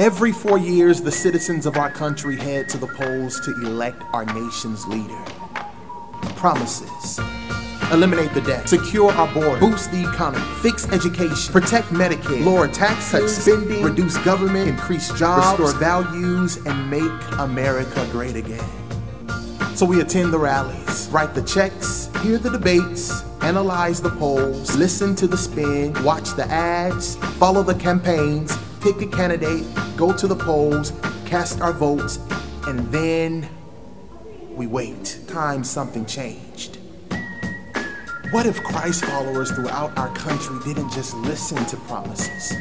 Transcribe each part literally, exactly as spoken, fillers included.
Every four years, the citizens of our country head to the polls to elect our nation's leader. Promises. Eliminate the debt, secure our border, boost the economy, fix education, protect Medicaid, lower taxes, cut spending, reduce government, increase jobs, restore values, and make America great again. So we attend the rallies, write the checks, hear the debates, analyze the polls, listen to the spin, watch the ads, follow the campaigns, pick a candidate, go to the polls, cast our votes, and then we wait. Time something changed. What if Christ followers throughout our country didn't just listen to promises?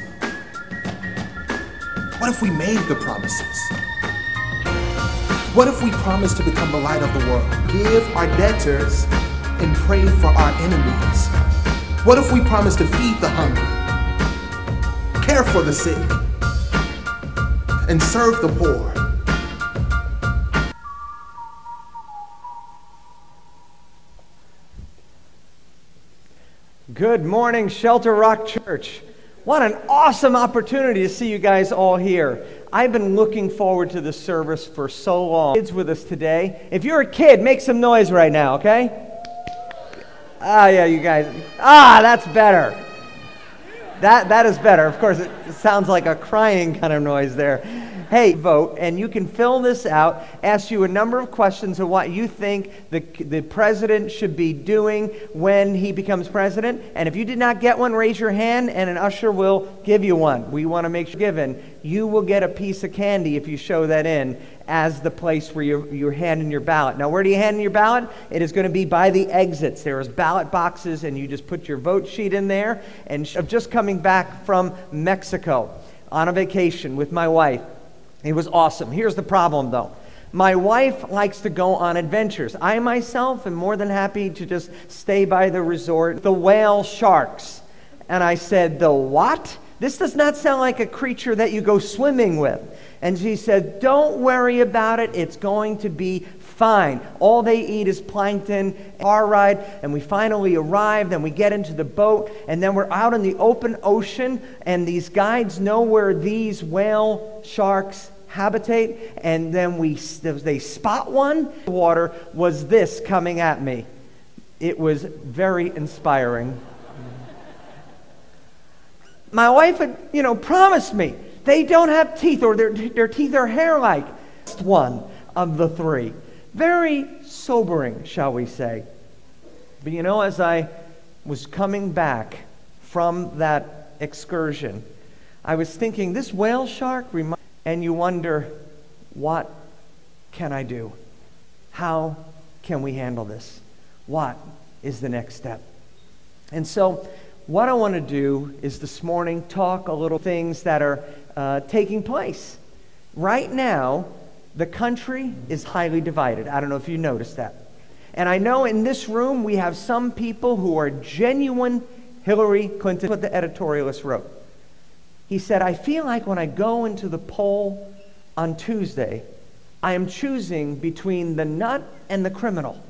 What if we made the promises? What if we promised to become the light of the world, give our debtors, and pray for our enemies? What if we promised to feed the hungry, care for the sick, and serve the poor? Good morning, Shelter Rock Church. What an awesome opportunity to see you guys all here. I've been looking forward to this service for so long. Kids with us today. If you're a kid, make some noise right now, okay? Ah, yeah, you guys. Ah, that's better. That that is better. Of course, it, it sounds like a crying kind of noise there. Hey, vote, and you can fill this out, ask you a number of questions of what you think the, the president should be doing when he becomes president. And if you did not get one, raise your hand, and an usher will give you one. We want to make sure given. You will get a piece of candy if you show that in as the place where you're, you're handing your ballot. Now, where do you hand in your ballot? It is going to be by the exits. There is ballot boxes, and you just put your vote sheet in there. And I'm just coming back from Mexico on a vacation with my wife. It was awesome. Here's the problem, though. My wife likes to go on adventures. I myself am more than happy to just stay by the resort. The whale sharks. And I said, the what? This does not sound like a creature that you go swimming with. And she said, don't worry about it. It's going to be fine. All they eat is plankton. Our ride, and we finally arrived, and we get into the boat, and then we're out in the open ocean, and these guides know where these whale sharks habitate, and then we they spot one. The water was this coming at me. It was very inspiring. My wife had, you know, promised me they don't have teeth, or their their teeth are hair-like. One of the three. Very sobering, shall we say. But you know, as I was coming back from that excursion, I was thinking, this whale shark, remi- and you wonder, what can I do? How can we handle this? What is the next step? And so, what I want to do is this morning talk a little things that are uh, taking place. Right now, the country is highly divided. I don't know if you noticed that. And I know in this room we have some people who are genuine Hillary Clinton. What the editorialist wrote. He said, I feel like when I go into the poll on Tuesday, I am choosing between the nut and the criminal.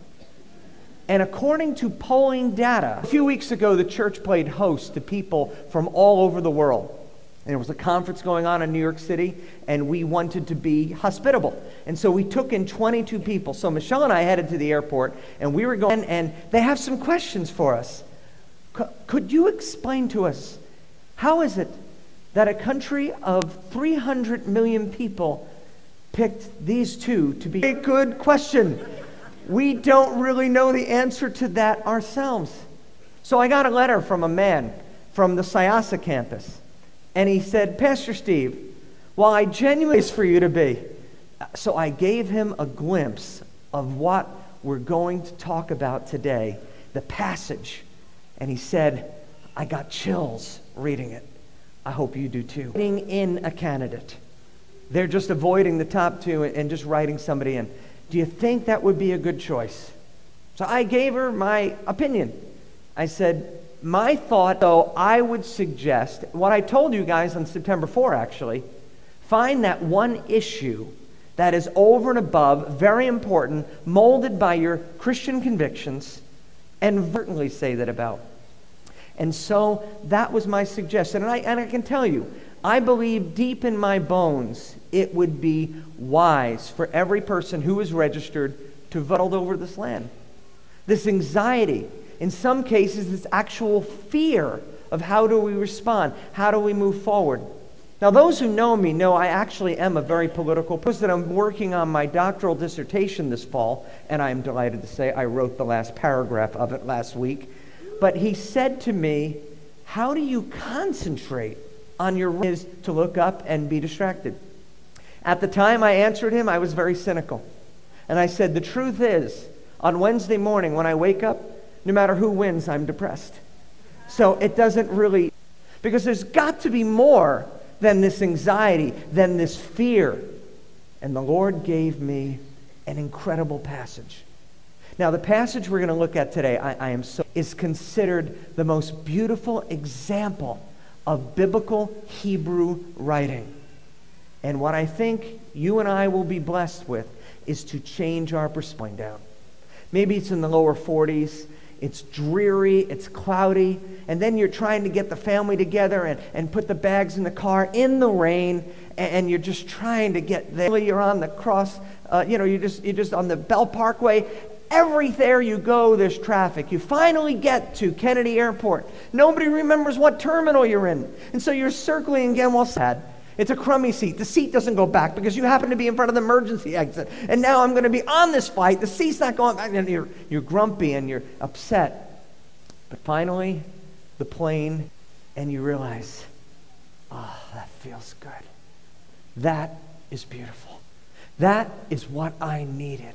And according to polling data, a few weeks ago the church played host to people from all over the world. And there was a conference going on in New York City, and we wanted to be hospitable. And so we took in twenty-two people. So Michelle and I headed to the airport, and we were going, and they have some questions for us. C- could you explain to us, how is it that a country of three hundred million people picked these two to be? A good question. We don't really know the answer to that ourselves. So I got a letter from a man from the Syosset campus. And he said, Pastor Steve, while I genuinely is for you to be. So I gave him a glimpse of what we're going to talk about today, the passage. And he said, I got chills reading it. I hope you do too. Writing in a candidate. They're just avoiding the top two and just writing somebody in. Do you think that would be a good choice? So I gave her my opinion. I said, my thought, though, I would suggest, what I told you guys on September fourth, actually, find that one issue that is over and above, very important, molded by your Christian convictions, and certainly say that about. And so that was my suggestion. And I, and I can tell you, I believe deep in my bones it would be wise for every person who is registered to vote over this land. This anxiety, in some cases, this actual fear of how do we respond, how do we move forward. Now, those who know me know I actually am a very political person. That I'm working on my doctoral dissertation this fall, and I am delighted to say I wrote the last paragraph of it last week. But he said to me, how do you concentrate on your is to look up and be distracted? At the time I answered him, I was very cynical. And I said, the truth is, on Wednesday morning when I wake up, no matter who wins, I'm depressed. So it doesn't really, because there's got to be more than this anxiety, than this fear. And the Lord gave me an incredible passage. Now, the passage we're going to look at today, I, I am so, is considered the most beautiful example of biblical Hebrew writing. And what I think you and I will be blessed with is to change our perspective down. Maybe it's in the lower forties. It's dreary, it's cloudy, and then you're trying to get the family together and, and put the bags in the car in the rain, and, and you're just trying to get there. You're on the cross, uh, you know, you're just, you're just on the Bell Parkway. Everywhere you go, there's traffic. You finally get to Kennedy Airport. Nobody remembers what terminal you're in. And so you're circling again while sad. It's a crummy seat. The seat doesn't go back because you happen to be in front of the emergency exit. And now I'm going to be on this flight. The seat's not going back. And you're, you're grumpy and you're upset. But finally, the plane, and you realize, oh, that feels good. That is beautiful. That is what I needed.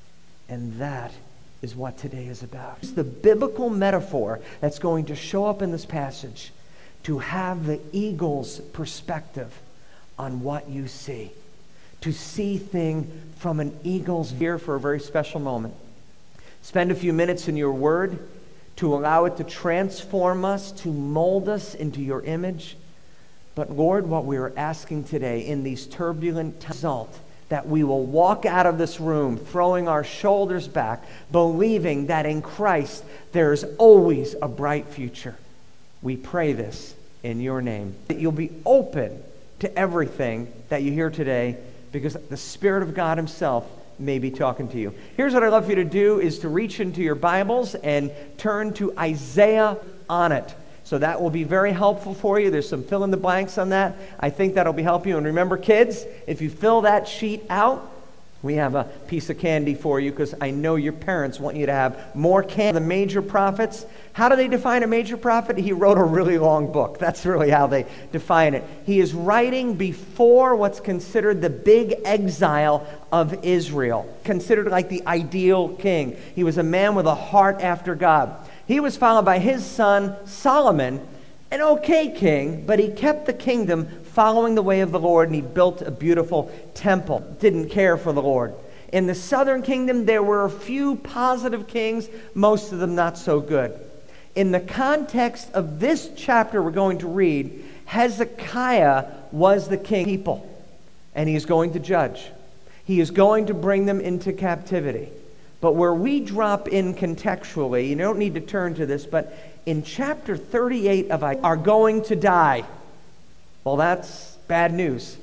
And that is what today is about. It's the biblical metaphor that's going to show up in this passage to have the eagle's perspective on what you see. To see things from an eagle's view for a very special moment. Spend a few minutes in your word to allow it to transform us, to mold us into your image. But Lord, what we are asking today in these turbulent times, result that we will walk out of this room throwing our shoulders back, believing that in Christ there is always a bright future. We pray this in your name. That you'll be open to everything that you hear today, because the Spirit of God himself may be talking to you. Here's what I'd love for you to do is to reach into your Bibles and turn to Isaiah on it. So that will be very helpful for you. There's some fill in the blanks on that. I think that'll be helpful you. And remember, kids, if you fill that sheet out, we have a piece of candy for you, because I know your parents want you to have more candy. The major prophets, how do they define a major prophet? He wrote a really long book. That's really how they define it. He is writing before what's considered the big exile of Israel, considered like the ideal king. He was a man with a heart after God. He was followed by his son Solomon, an okay king, but he kept the kingdom following the way of the Lord, and he built a beautiful temple. Didn't care for the Lord. In the southern kingdom, there were a few positive kings, most of them not so good. In the context of this chapter we're going to read, Hezekiah was the king of people, and he is going to judge. He is going to bring them into captivity. But where we drop in contextually, you don't need to turn to this, but in chapter thirty-eight of Isaiah, are going to die. Well, that's bad news.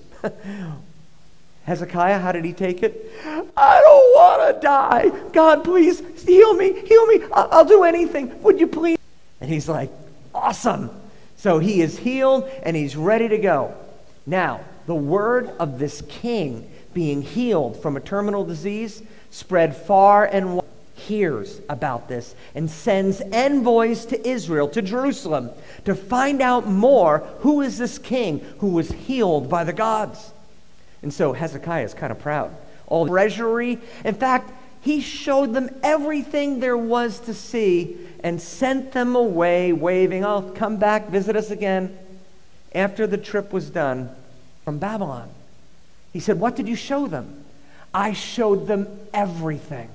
Hezekiah, how did he take it? I don't want to die. God, please heal me, heal me. I'll, I'll do anything. Would you please? And he's like, awesome. So he is healed and he's ready to go. Now, the word of this king being healed from a terminal disease spread far and wide. Hears about this and sends envoys to Israel, to Jerusalem, to find out more. Who is this king who was healed by the gods? And so Hezekiah is kind of proud. All the treasury. In fact, he showed them everything there was to see and sent them away waving, "Oh, come back, visit us again." After the trip was done from Babylon, he said, "What did you show them?" "I showed them everything."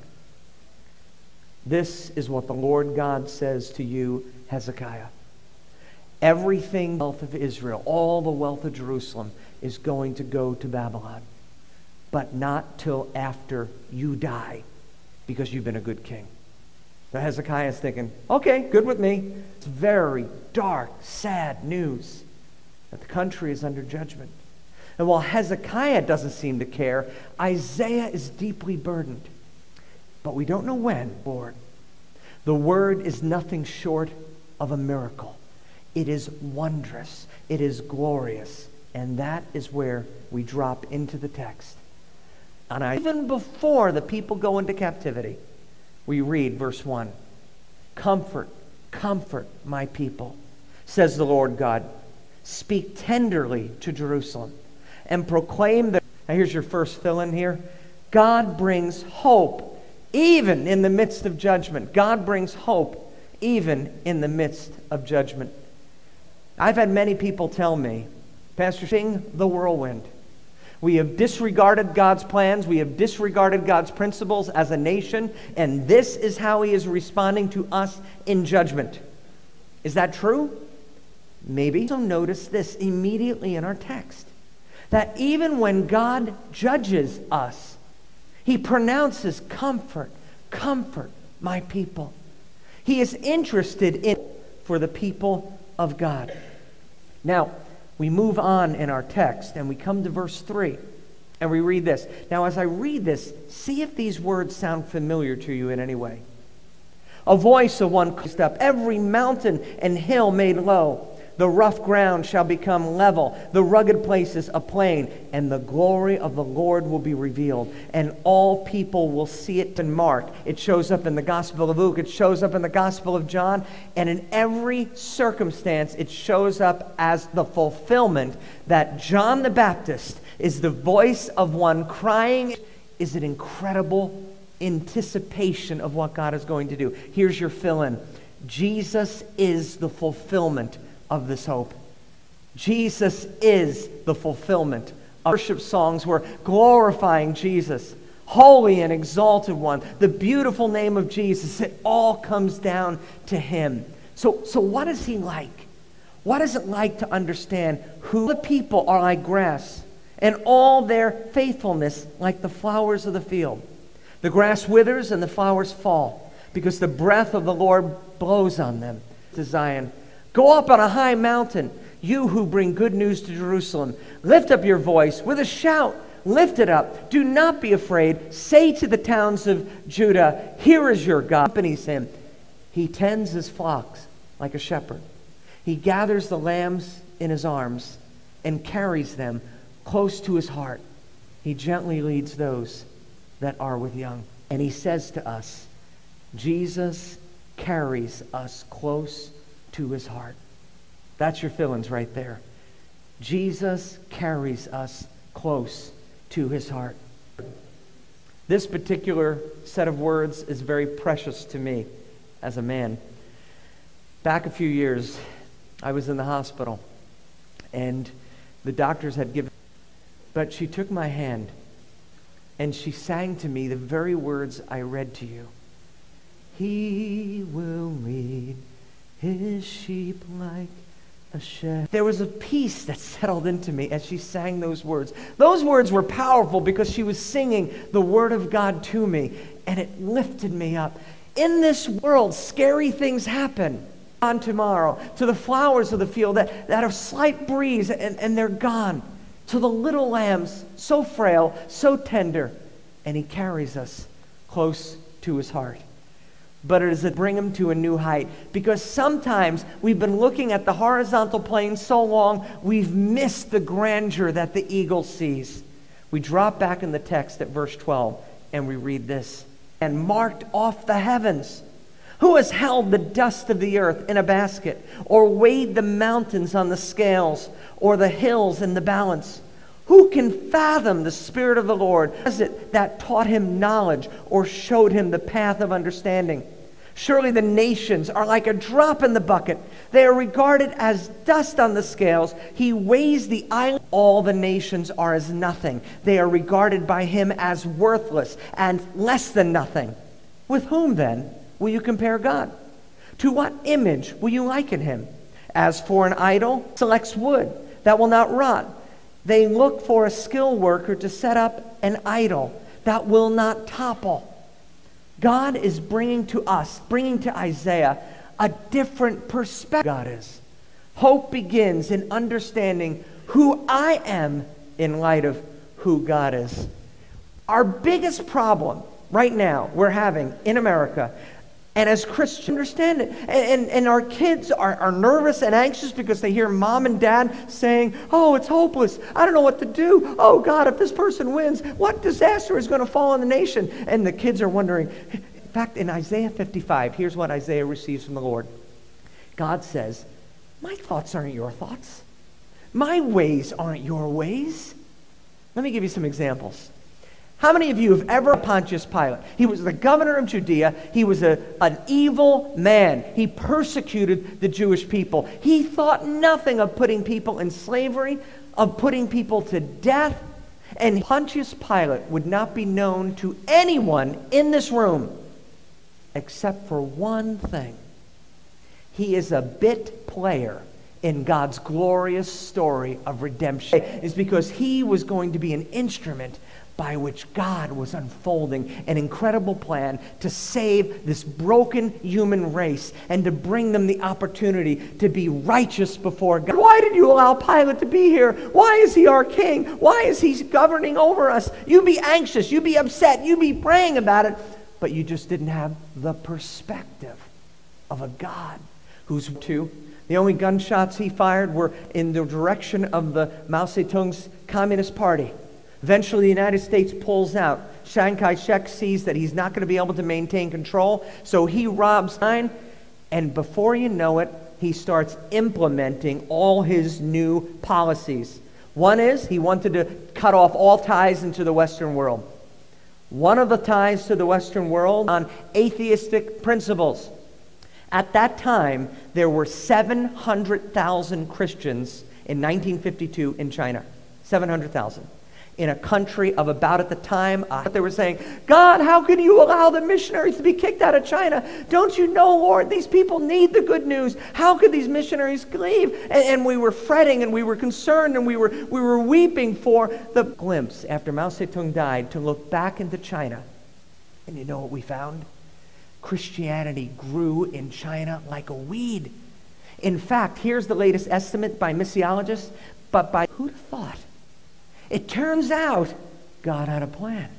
This is what the Lord God says to you, Hezekiah. Everything, wealth of Israel, all the wealth of Jerusalem is going to go to Babylon. But not till after you die, because you've been a good king. So Hezekiah is thinking, okay, good with me. It's very dark, sad news. that the country is under judgment. And while Hezekiah doesn't seem to care, Isaiah is deeply burdened. But we don't know when, Lord. The word is nothing short of a miracle. It is wondrous. It is glorious. And that is where we drop into the text. And I, even before the people go into captivity, we read verse one. Comfort, comfort my people, says the Lord God. Speak tenderly to Jerusalem and proclaim that. Now here's your first fill-in here. God brings hope even in the midst of judgment. God brings hope even in the midst of judgment. I've had many people tell me, Pastor, sing the whirlwind. We have disregarded God's plans. We have disregarded God's principles as a nation, and this is how He is responding to us in judgment. Is that true? Maybe. So notice this immediately in our text, that even when God judges us, He pronounces comfort, comfort my people. He is interested in for the people of God. Now, we move on in our text and we come to verse three and we read this. Now, as I read this, see if these words sound familiar to you in any way. A voice of one called up, every mountain and hill made low. The rough ground shall become level, the rugged places a plain, and the glory of the Lord will be revealed, and all people will see it in Mark. It shows up in the Gospel of Luke. It shows up in the Gospel of John. And in every circumstance, it shows up as the fulfillment that John the Baptist is the voice of one crying. Is an incredible anticipation of what God is going to do. Here's your fill-in. Jesus is the fulfillment of this hope. Jesus is the fulfillment. Our worship songs were glorifying Jesus, holy and exalted one, the beautiful name of Jesus. It all comes down to Him. So, so what is He like? What is it like to understand who the people are like grass, and all their faithfulness like the flowers of the field? The grass withers and the flowers fall, because the breath of the Lord blows on them. To Zion, go up on a high mountain, you who bring good news to Jerusalem. Lift up your voice with a shout. Lift it up. Do not be afraid. Say to the towns of Judah, here is your God. Accompanies Him. He tends His flocks like a shepherd. He gathers the lambs in His arms and carries them close to His heart. He gently leads those that are with young. And He says to us, Jesus carries us close to His heart. That's your fill-ins right there. Jesus carries us close to His heart. This particular set of words is very precious to me as a man. Back a few years, I was in the hospital, and the doctors had given, but she took my hand, and she sang to me the very words I read to you. He will lead His sheep like a shepherd. There was a peace that settled into me as she sang those words. Those words were powerful because she was singing the Word of God to me, and it lifted me up. In this world, scary things happen. On tomorrow, to the flowers of the field that, that are slight breeze and, and they're gone. To the little lambs, so frail, so tender, and He carries us close to His heart. But it is to bring Him to a new height, because sometimes we've been looking at the horizontal plane so long, we've missed the grandeur that the eagle sees. We drop back in the text at verse twelve, and we read this. And marked off the heavens. Who has held the dust of the earth in a basket, or weighed the mountains on the scales, or the hills in the balance? Who can fathom the Spirit of the Lord? Who is it that taught Him knowledge, or showed Him the path of understanding? Surely the nations are like a drop in the bucket. They are regarded as dust on the scales. He weighs the island. All the nations are as nothing. They are regarded by Him as worthless and less than nothing. With whom then will you compare God? To what image will you liken Him? As for an idol, selects wood that will not rot. They look for a skilled worker to set up an idol that will not topple. God is bringing to us, bringing to Isaiah, a different perspective. God is Hope begins in understanding who I am in light of who God is. Our biggest problem right now we're having in America, and as Christians understand it, and, and, and our kids are, are nervous and anxious because they hear mom and dad saying, oh, it's hopeless. I don't know what to do. Oh, God, if this person wins, what disaster is going to fall on the nation? And the kids are wondering. In fact, in Isaiah fifty-five, here's what Isaiah receives from the Lord. God says, my thoughts aren't your thoughts. My ways aren't your ways. Let me give you some examples. How many of you have ever Pontius Pilate? He was the governor of Judea. He was a, an evil man. He persecuted the Jewish people. He thought nothing of putting people in slavery, of putting people to death. And Pontius Pilate would not be known to anyone in this room except for one thing. He is a bit player in God's glorious story of redemption. It's because he was going to be an instrument by which God was unfolding an incredible plan to save this broken human race and to bring them the opportunity to be righteous before God. Why did you allow Pilate to be here? Why is he our king? Why is he governing over us? You be anxious, you be upset, you be praying about it, but you just didn't have the perspective of a God who's to. The only gunshots he fired were in the direction of the Mao Zedong's Communist Party. Eventually, the United States pulls out. Chiang Kai-shek sees that he's not going to be able to maintain control, so he robs nine, and before you know it, he starts implementing all his new policies. One is he wanted to cut off all ties into the Western world. One of the ties to the Western world on atheistic principles. At that time, there were seven hundred thousand Christians in nineteen fifty-two in China. seven hundred thousand. In a country of about, at the time, uh, they were saying, God, how can you allow the missionaries to be kicked out of China? Don't you know, Lord, these people need the good news. How could these missionaries leave? And, and we were fretting and we were concerned and we were, we were weeping for the glimpse after Mao Zedong died to look back into China. And you know what we found? Christianity grew in China like a weed. In fact, here's the latest estimate by missiologists, but by who'd have thought? It turns out God had a plan.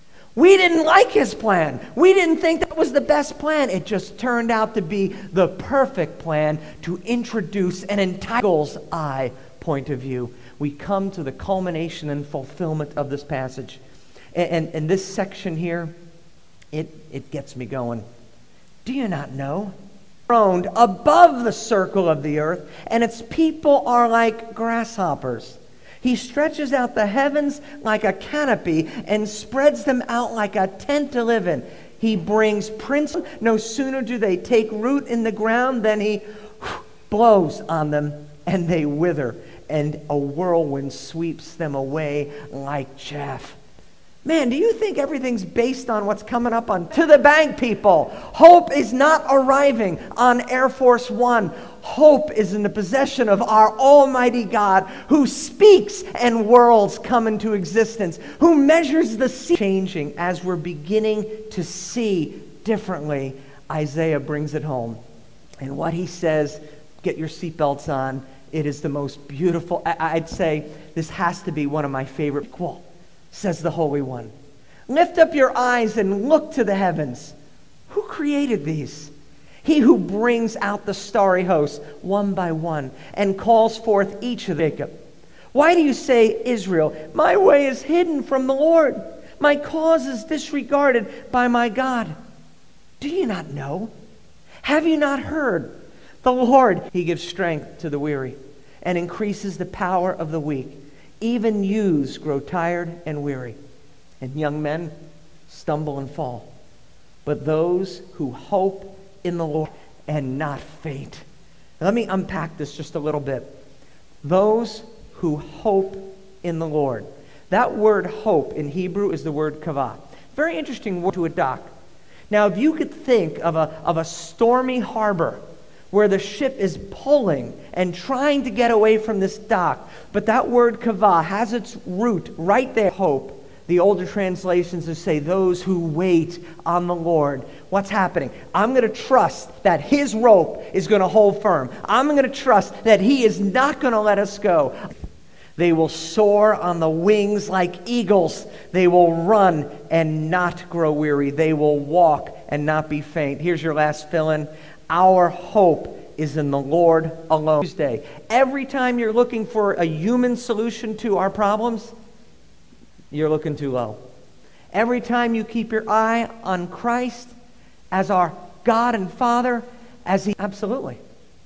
We didn't like his plan. We didn't think that was the best plan. It just turned out to be the perfect plan to introduce an entire eagle's eye point of view. We come to the culmination and fulfillment of this passage. And, and, and this section here, it, it gets me going. Do you not know? Throned above the circle of the earth, and its people are like grasshoppers. He stretches out the heavens like a canopy and spreads them out like a tent to live in. He brings princes. No sooner do they take root in the ground than he blows on them and they wither, and a whirlwind sweeps them away like chaff. Man, do you think everything's based on what's coming up on to the bank, people? Hope is not arriving on Air Force One. Hope is in the possession of our Almighty God, who speaks and worlds come into existence, who measures the sea changing as we're beginning to see differently. Isaiah brings it home. And what he says, get your seatbelts on, it is the most beautiful. I'd say this has to be one of my favorite quotes. Says the Holy One, lift up your eyes and look to the heavens. Who created these? He who brings out the starry hosts one by one and calls forth each of Jacob. Why do you say, Israel, my way is hidden from the Lord? My cause is disregarded by my God. Do you not know? Have you not heard? The Lord, he gives strength to the weary and increases the power of the weak. Even youths grow tired and weary, and young men stumble and fall. But those who hope in the Lord and not faint. Now, let me unpack this just a little bit. Those who hope in the Lord. That word hope in Hebrew is the word kavah. Very interesting word to a dock. Now, if you could think of a, of a stormy harbor where the ship is pulling and trying to get away from this dock, but that word kavah has its root right there, hope. The older translations will say, those who wait on the Lord. What's happening? I'm going to trust that His rope is going to hold firm. I'm going to trust that He is not going to let us go. They will soar on the wings like eagles. They will run and not grow weary. They will walk and not be faint. Here's your last fill-in. Our hope is in the Lord alone. Tuesday. Every time you're looking for a human solution to our problems, you're looking too low. Every time you keep your eye on Christ as our God and Father, as He... Absolutely.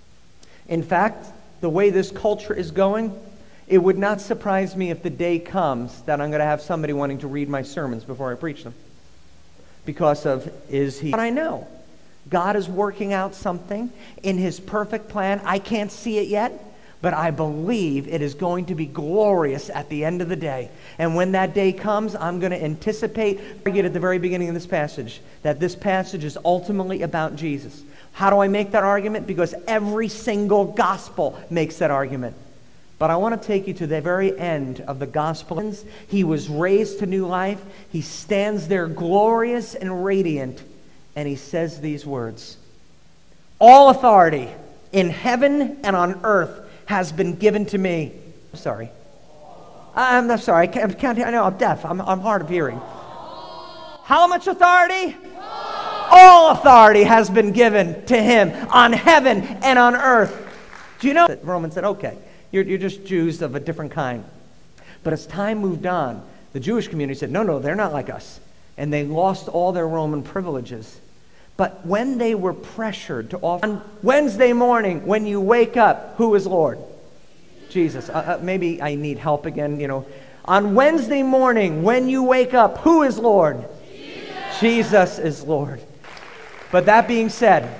In fact, the way this culture is going, it would not surprise me if the day comes that I'm going to have somebody wanting to read my sermons before I preach them. Because of, is He... But I know God is working out something in His perfect plan. I can't see it yet, but I believe it is going to be glorious at the end of the day. And when that day comes, I'm going to anticipate, I get at the very beginning of this passage, that this passage is ultimately about Jesus. How do I make that argument? Because every single gospel makes that argument. But I want to take you to the very end of the gospel. He was raised to new life. He stands there glorious and radiant, and He says these words, all authority in heaven and on earth has been given to me. I'm sorry. I'm not sorry. I can't, I can't I know I'm deaf. I'm, I'm hard of hearing. How much authority? All authority has been given to Him on heaven and on earth. Do you know that Romans said, okay, you're, you're just Jews of a different kind. But as time moved on, the Jewish community said, no, no, they're not like us. And they lost all their Roman privileges. But when they were pressured to offer, on Wednesday morning, when you wake up, who is Lord? Jesus. Uh, uh, maybe I need help again, you know. On Wednesday morning, when you wake up, who is Lord? Jesus, Jesus is Lord. But that being said,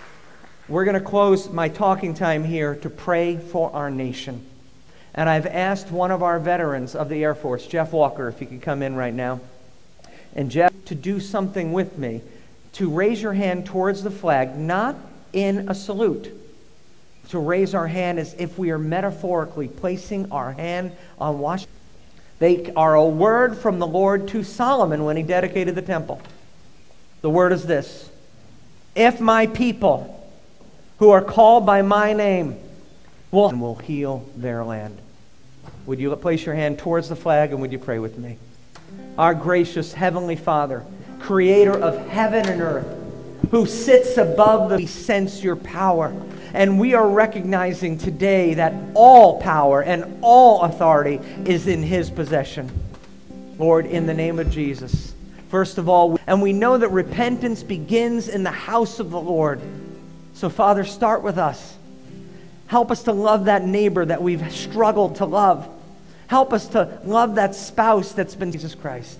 we're going to close my talking time here to pray for our nation. And I've asked one of our veterans of the Air Force, Jeff Walker, if he could come in right now. And Jeff, to do something with me, to raise your hand towards the flag, not in a salute. To raise our hand as if we are metaphorically placing our hand on Washington. They are a word from the Lord to Solomon when he dedicated the temple. The word is this: if my people who are called by my name will, will heal their land. Would you place your hand towards the flag and would you pray with me? Our gracious Heavenly Father, Creator of heaven and earth, who sits above the... We sense your power. And we are recognizing today that all power and all authority is in His possession. Lord, in the name of Jesus, first of all, and we know that repentance begins in the house of the Lord. So, Father, start with us. Help us to love that neighbor that we've struggled to love. Help us to love that spouse that's been Jesus Christ.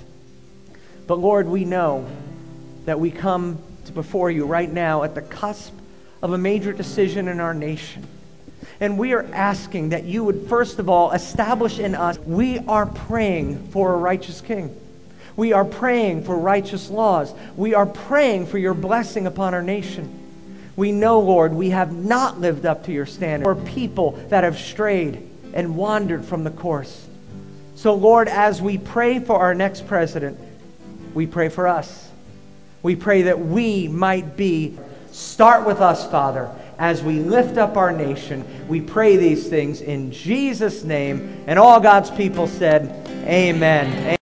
But Lord, we know that we come to before you right now at the cusp of a major decision in our nation. And we are asking that you would, first of all, establish in us, we are praying for a righteous king. We are praying for righteous laws. We are praying for your blessing upon our nation. We know, Lord, we have not lived up to your standard for people that have strayed and wandered from the course. So, Lord, as we pray for our next president, we pray for us. We pray that we might be, start with us, Father, as we lift up our nation. We pray these things in Jesus' name. And all God's people said, amen.